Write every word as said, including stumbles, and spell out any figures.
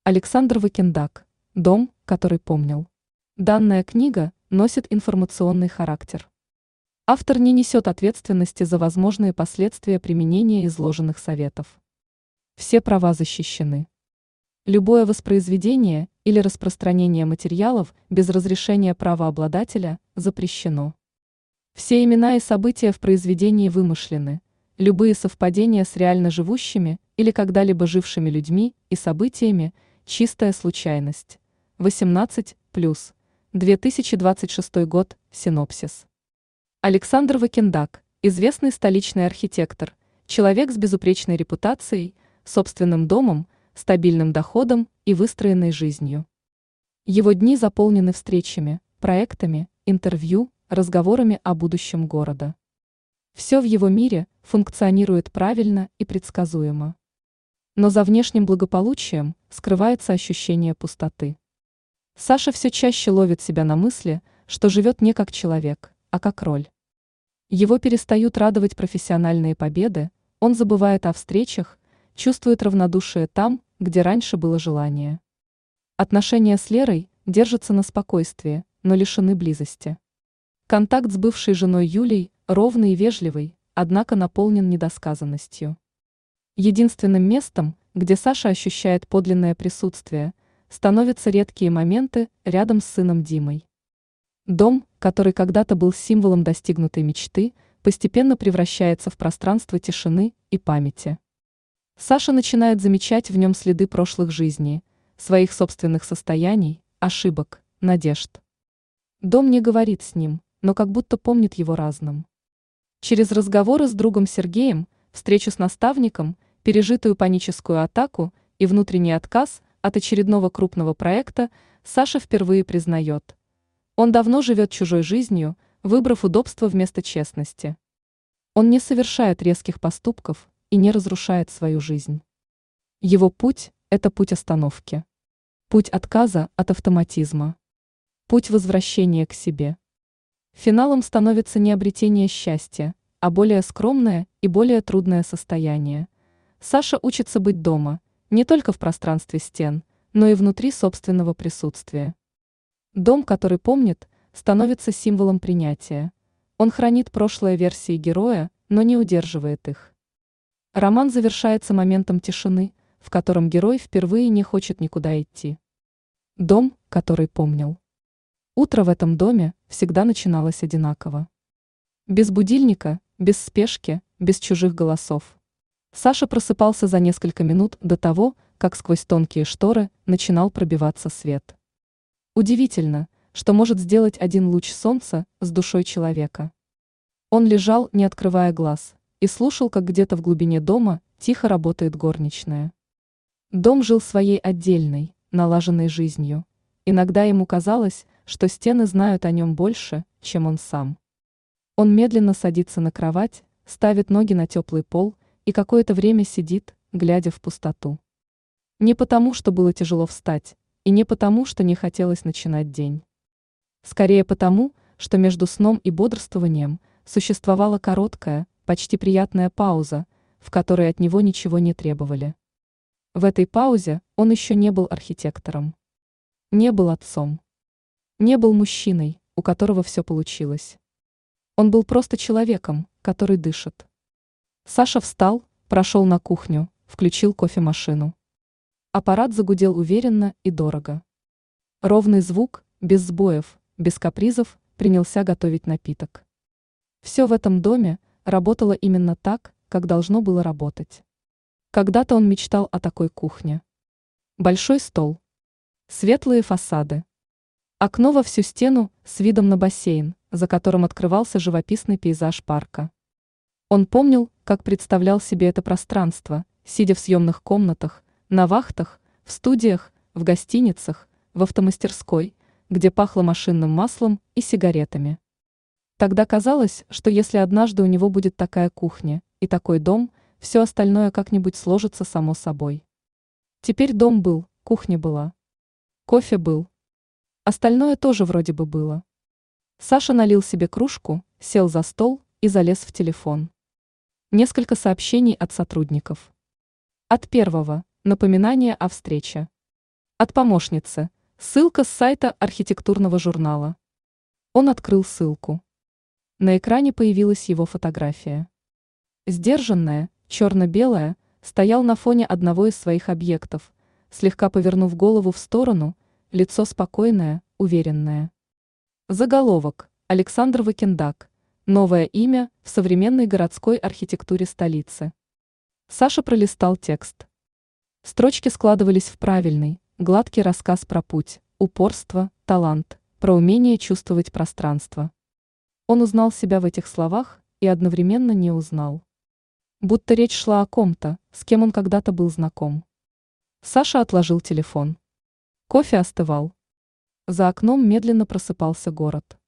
Александр Вакендак. Дом, который помнил. Данная книга носит информационный характер. Автор не несет ответственности за возможные последствия применения изложенных советов. Все права защищены. Любое воспроизведение или распространение материалов без разрешения правообладателя запрещено. Все имена и события в произведении вымышлены. Любые совпадения с реально живущими или когда-либо жившими людьми и событиями – чистая случайность. восемнадцать плюс. две тысячи двадцать шестой год. Синопсис. Александр Вакендак, известный столичный архитектор, человек с безупречной репутацией, собственным домом, стабильным доходом и выстроенной жизнью. Его дни заполнены встречами, проектами, интервью, разговорами о будущем города. Все в его мире функционирует правильно и предсказуемо. Но за внешним благополучием скрывается ощущение пустоты. Саша все чаще ловит себя на мысли, что живет не как человек, а как роль. Его перестают радовать профессиональные победы, он забывает о встречах, чувствует равнодушие там, где раньше было желание. Отношения с Лерой держатся на спокойствии, но лишены близости. Контакт с бывшей женой Юлей ровный и вежливый, однако наполнен недосказанностью. Единственным местом, где Саша ощущает подлинное присутствие, становятся редкие моменты рядом с сыном Димой. Дом, который когда-то был символом достигнутой мечты, постепенно превращается в пространство тишины и памяти. Саша начинает замечать в нем следы прошлых жизней, своих собственных состояний, ошибок, надежд. Дом не говорит с ним, но как будто помнит его разным. Через разговоры с другом Сергеем, встречу с наставником, пережитую паническую атаку и внутренний отказ от очередного крупного проекта Саша впервые признает. Он давно живет чужой жизнью, выбрав удобство вместо честности. Он не совершает резких поступков и не разрушает свою жизнь. Его путь – это путь остановки. Путь отказа от автоматизма. Путь возвращения к себе. Финалом становится не обретение счастья, а более скромное и более трудное состояние. Саша учится быть дома, не только в пространстве стен, но и внутри собственного присутствия. Дом, который помнит, становится символом принятия. Он хранит прошлые версии героя, но не удерживает их. Роман завершается моментом тишины, в котором герой впервые не хочет никуда идти. Дом, который помнил. Утро в этом доме всегда начиналось одинаково. Без будильника, без спешки, без чужих голосов. Саша просыпался за несколько минут до того, как сквозь тонкие шторы начинал пробиваться свет. Удивительно, что может сделать один луч солнца с душой человека. Он лежал, не открывая глаз, и слушал, как где-то в глубине дома тихо работает горничная. Дом жил своей отдельной, налаженной жизнью. Иногда ему казалось, что стены знают о нем больше, чем он сам. Он медленно садится на кровать, ставит ноги на теплый пол и какое-то время сидит, глядя в пустоту. Не потому, что было тяжело встать, и не потому, что не хотелось начинать день. Скорее потому, что между сном и бодрствованием существовала короткая, почти приятная пауза, в которой от него ничего не требовали. В этой паузе он еще не был архитектором. Не был отцом. Не был мужчиной, у которого все получилось. Он был просто человеком, который дышит. Саша встал, прошел на кухню, включил кофемашину. Аппарат загудел уверенно и дорого. Ровный звук, без сбоев, без капризов, принялся готовить напиток. Все в этом доме работало именно так, как должно было работать. Когда-то он мечтал о такой кухне. Большой стол. Светлые фасады. Окно во всю стену с видом на бассейн, за которым открывался живописный пейзаж парка. Он помнил, как представлял себе это пространство, сидя в съемных комнатах, на вахтах, в студиях, в гостиницах, в автомастерской, где пахло машинным маслом и сигаретами. Тогда казалось, что если однажды у него будет такая кухня и такой дом, все остальное как-нибудь сложится само собой. Теперь дом был, кухня была. Кофе был. Остальное тоже вроде бы было. Саша налил себе кружку, сел за стол и залез в телефон. Несколько сообщений от сотрудников. От первого – напоминание о встрече. От помощницы. Ссылка с сайта архитектурного журнала. Он открыл ссылку. На экране появилась его фотография. Сдержанная, черно-белая, стоял на фоне одного из своих объектов, слегка повернув голову в сторону, лицо спокойное, уверенное. Заголовок. Александр Вакендак. Новое имя в современной городской архитектуре столицы. Саша пролистал текст. Строчки складывались в правильный, гладкий рассказ про путь, упорство, талант, про умение чувствовать пространство. Он узнал себя в этих словах и одновременно не узнал. Будто речь шла о ком-то, с кем он когда-то был знаком. Саша отложил телефон. Кофе остывал. За окном медленно просыпался город.